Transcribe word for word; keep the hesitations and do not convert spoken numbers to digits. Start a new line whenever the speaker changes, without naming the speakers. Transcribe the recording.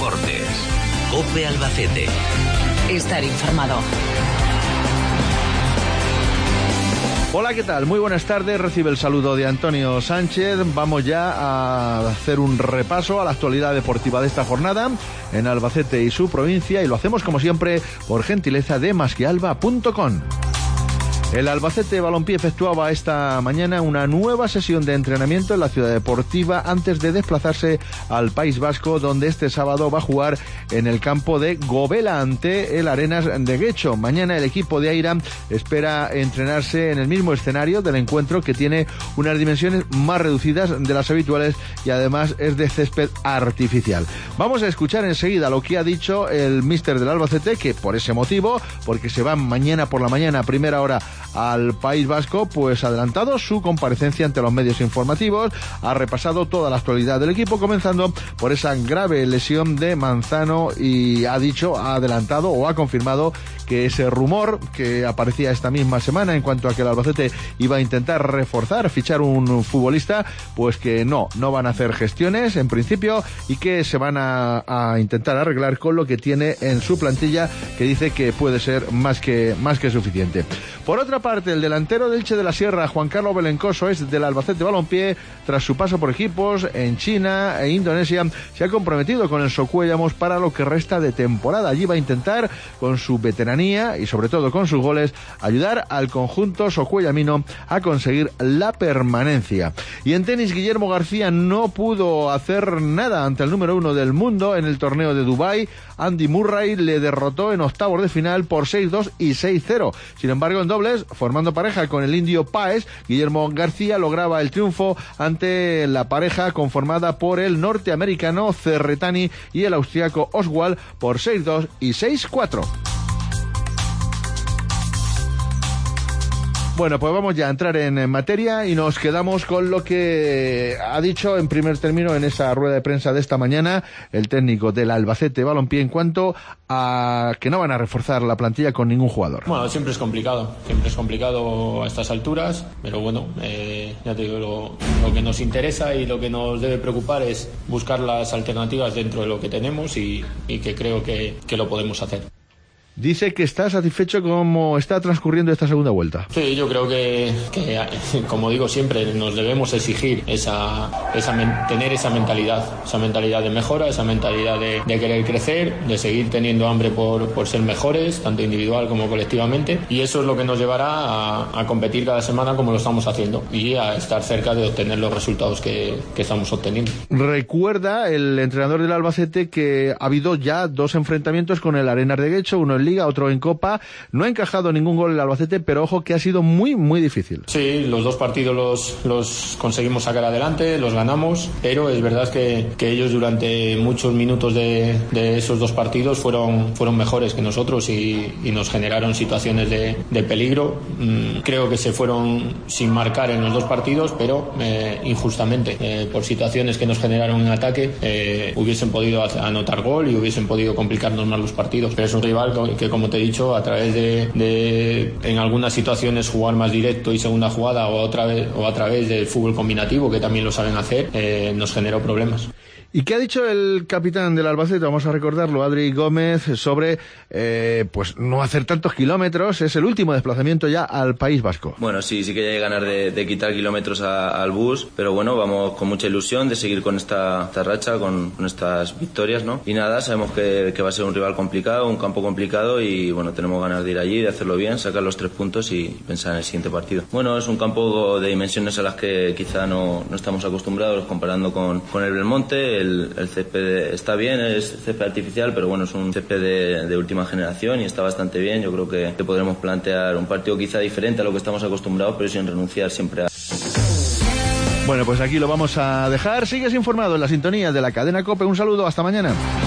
Deportes. COPE Albacete.
Estar informado.
Hola, ¿qué tal? Muy buenas tardes. Recibe el saludo de Antonio Sánchez. Vamos ya a hacer un repaso a la actualidad deportiva de esta jornada en Albacete y su provincia, y lo hacemos como siempre por gentileza de masquialba punto com. El Albacete Balompié efectuaba esta mañana una nueva sesión de entrenamiento en la ciudad deportiva antes de desplazarse al País Vasco, donde este sábado va a jugar en el campo de Gobela ante el Arenas de Guecho. Mañana el equipo de Aira espera entrenarse en el mismo escenario del encuentro, que tiene unas dimensiones más reducidas de las habituales y además es de césped artificial. Vamos a escuchar enseguida lo que ha dicho el míster del Albacete, que por ese motivo, porque se va mañana por la mañana a primera hora al País Vasco, pues ha adelantado su comparecencia ante los medios informativos, ha repasado toda la actualidad del equipo, comenzando por esa grave lesión de Manzano, y ha dicho, ha adelantado o ha confirmado que ese rumor que aparecía esta misma semana en cuanto a que el Albacete iba a intentar reforzar, fichar un futbolista, pues que no, no van a hacer gestiones en principio y que se van a, a intentar arreglar con lo que tiene en su plantilla, que dice que puede ser más que, más que suficiente. Por otra parte, el delantero del Elche de la Sierra, Juan Carlos Belencoso, es del Albacete Balompié. Tras su paso por equipos en China e Indonesia, se ha comprometido con el Socuellamos para lo que resta de temporada. Allí va a intentar, con su veteranía y sobre todo con sus goles, ayudar al conjunto socuellamino a conseguir la permanencia. Y en tenis, Guillermo García no pudo hacer nada ante el número uno del mundo en el torneo de Dubái. Andy Murray le derrotó en octavos de final por seis dos y seis cero. Sin embargo, en dobles, formando pareja con el indio Páez, Guillermo García lograba el triunfo ante la pareja conformada por el norteamericano Cerretani y el austriaco Oswald por seis dos y seis cuatro. Bueno, pues vamos ya a entrar en materia y nos quedamos con lo que ha dicho en primer término en esa rueda de prensa de esta mañana el técnico del Albacete Balompié en cuanto a que no van a reforzar la plantilla con ningún jugador.
Bueno, siempre es complicado, siempre es complicado a estas alturas, pero bueno, eh, ya te digo, lo, lo que nos interesa y lo que nos debe preocupar es buscar las alternativas dentro de lo que tenemos y, y que creo que, que lo podemos hacer.
Dice que está satisfecho cómo está transcurriendo esta segunda vuelta.
Sí, yo creo que, que como digo siempre, nos debemos exigir esa, esa tener esa mentalidad, esa mentalidad de mejora, esa mentalidad de, de querer crecer, de seguir teniendo hambre por, por ser mejores, tanto individual como colectivamente, y eso es lo que nos llevará a, a competir cada semana como lo estamos haciendo y a estar cerca de obtener los resultados que, que estamos obteniendo.
Recuerda el entrenador del Albacete que ha habido ya dos enfrentamientos con el Arenas de Guecho, uno en Liga, otro en Copa. No ha encajado ningún gol el Albacete, pero ojo que ha sido muy, muy difícil.
Sí, los dos partidos los, los conseguimos sacar adelante, los ganamos, pero es verdad que, que ellos durante muchos minutos de, de esos dos partidos fueron, fueron mejores que nosotros y, y nos generaron situaciones de, de peligro. Mm, creo que se fueron sin marcar en los dos partidos, pero eh, injustamente, eh, por situaciones que nos generaron en ataque, eh, hubiesen podido anotar gol y hubiesen podido complicarnos más los partidos. Pero es un rival que, como te he dicho, a través de, de en algunas situaciones jugar más directo y segunda jugada o, otra vez, o a través del fútbol combinativo, que también lo saben hacer, eh, nos generó problemas.
¿Y qué ha dicho el capitán del Albacete? Vamos a recordarlo, Adri Gómez, sobre eh, pues no hacer tantos kilómetros. Es el último desplazamiento ya al País Vasco.
Bueno, sí, sí que ya hay ganas de, de quitar kilómetros a, al bus, pero bueno, vamos con mucha ilusión de seguir con esta, esta racha, con, con estas victorias, ¿no? Y nada, sabemos que, que va a ser un rival complicado, un campo complicado y bueno, tenemos ganas de ir allí, de hacerlo bien, sacar los tres puntos y pensar en el siguiente partido. Bueno, es un campo de dimensiones a las que quizá no, no estamos acostumbrados comparando con, con el Belmonte. El El, el césped está bien, es césped artificial, pero bueno, es un césped de, de última generación y está bastante bien. Yo creo que, que podremos plantear un partido quizá diferente a lo que estamos acostumbrados, pero sin renunciar siempre a...
Bueno, pues aquí lo vamos a dejar. Sigues informado en la sintonía de la cadena COPE. Un saludo, hasta mañana.